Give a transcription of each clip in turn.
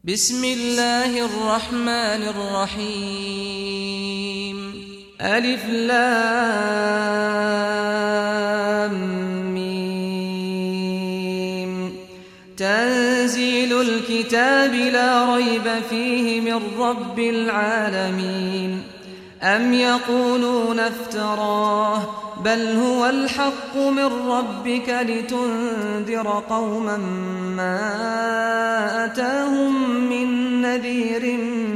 بسم الله الرحمن الرحيم ألف لام ميم تنزيل الكتاب لا ريب فيه من رب العالمين أم يقولون افتراه بل هو الحق من ربك لتنذر قوما ما أتاهم من نذير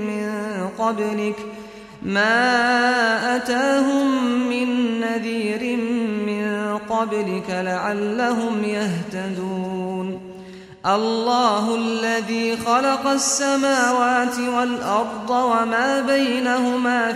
من قبلك لعلهم يهتدون الله الذي خلق السماوات والأرض وما بينهما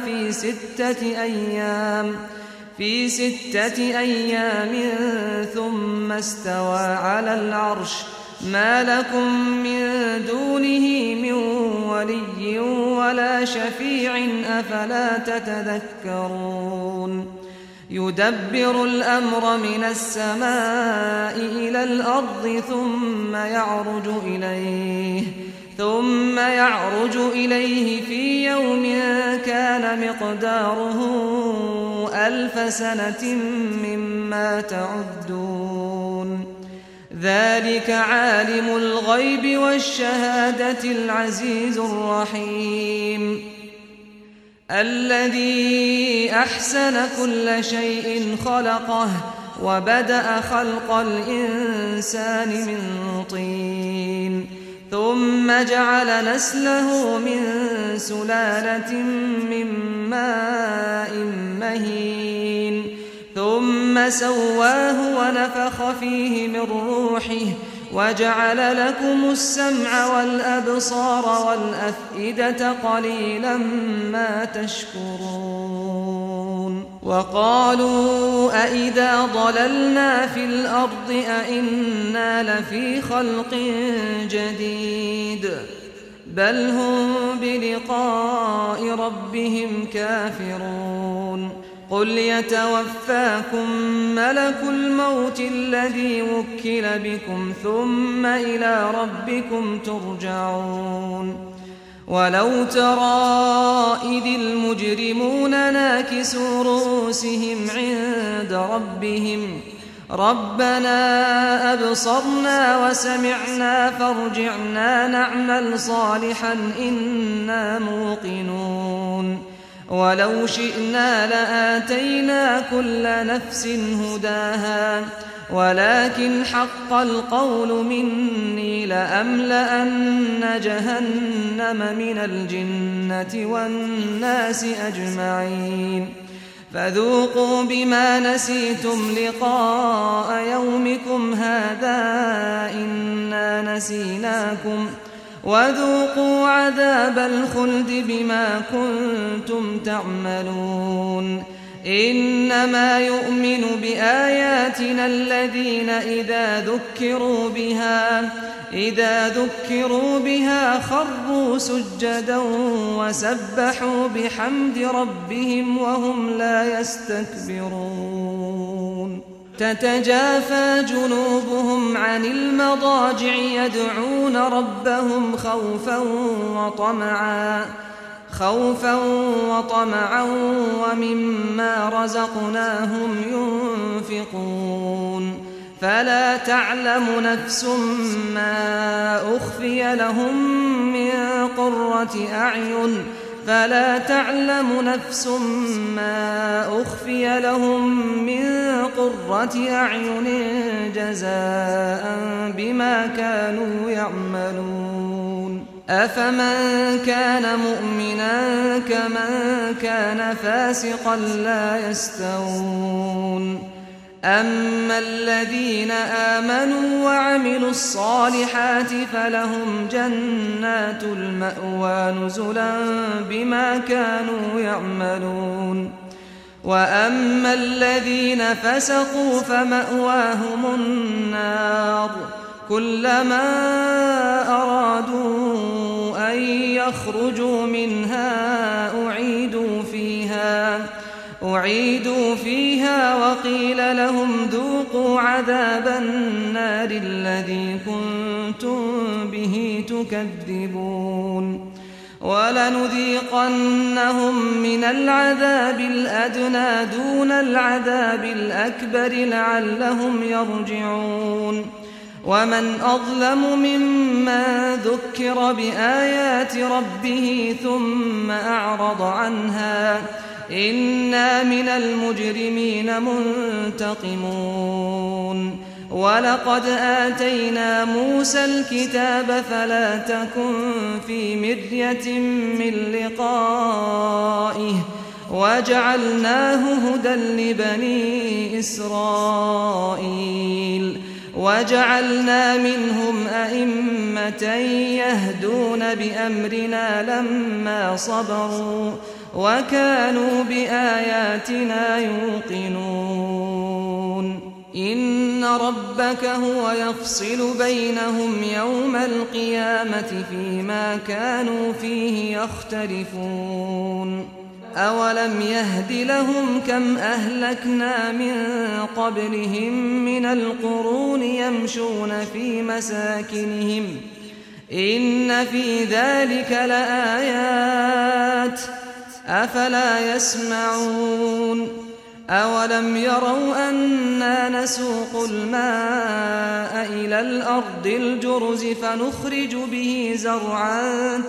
في ستة أيام ثم استوى على العرش ما لكم من دونه من ولي ولا شفيع أفلا تتذكرون يدبر الأمر من السماء إلى الأرض ثم يعرج إليه في يوم كان مقداره 1000 سنة مما تعدون ذلك عالم الغيب والشهادة العزيز الرحيم الذي أحسن كل شيء خلقه وبدأ خلق الإنسان من طين ثم جعل نسله من سلالة من ماء مهين ثم سواه ونفخ فيه من روحه وجعل لكم السمع والأبصار والأفئدة قليلا ما تشكرون وقالوا أئذا ضللنا في الأرض أئنا لفي خلق جديد بل هم بلقاء ربهم كافرون قل يتوفاكم ملك الموت الذي وكل بكم ثم إلى ربكم ترجعون ولو ترى إذ المجرمون ناكسوا رؤوسهم عند ربهم ربنا أبصرنا وسمعنا فارجعنا نعمل صالحا إنا موقنون ولو شئنا لآتينا كل نفس هداها ولكن حق القول مني لأملأن جهنم من الجنة والناس أجمعين فذوقوا بما نسيتم لقاء يومكم هذا إنا نسيناكم وذوقوا عذاب الخلد بما كنتم تعملون إنما يؤمن بآياتنا الذين إذا ذكروا بها خروا سجدا وسبحوا بحمد ربهم وهم لا يستكبرون تتجافى جنوبهم عن المضاجع يدعون ربهم خوفا وطمعا ومما رزقناهم ينفقون فلا تعلم نفس ما أخفي لهم من قرة أعين جزاء بما كانوا يعملون أفمن كان مؤمنا كمن كان فاسقا لا يستوون أما الذين آمنوا وعملوا الصالحات فلهم جنات المأوى نزلا بما كانوا يعملون وأما الذين فسقوا فمأواهم النار كلما أرادوا أن يخرجوا منها أعيدوا فيها وقيل لهم ذوقوا عذاب النار الذي كنتم به به تكذبون ولنذيقنهم من العذاب الأدنى دون العذاب الأكبر لعلهم يرجعون ومن أظلم ممن ذكر بآيات ربه ثم أعرض عنها إنا من المجرمين منتقمون ولقد آتينا موسى الكتاب فلا تكن في مرية من لقائه وجعلناه هدى لبني إسرائيل وجعلنا منهم أئمة يهدون بأمرنا لما صبروا وكانوا بآياتنا يوقنون إن ربك هو يفصل بينهم يوم القيامة فيما كانوا فيه يختلفون أولم يهد لهم كم أهلكنا من قبلهم من القرون يمشون في مساكنهم إن في ذلك لآيات أفلا يسمعون أولم يروا أنا نسوق الماء إلى الأرض الجرز فنخرج به زرعا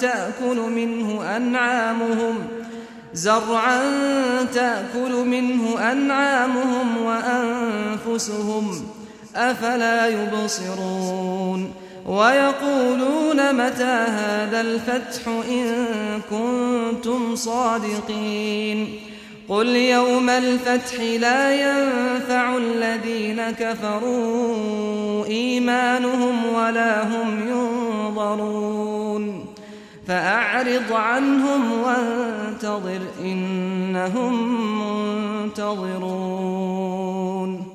تأكل منه أنعامهم وأنفسهم أفلا يبصرون ويقولون متى هذا الفتح إن كنتم صادقين قل يوم الفتح لا ينفع الذين كفروا إيمانهم ولا هم ينظرون فأعرض عنهم وانتظر إنهم منتظرون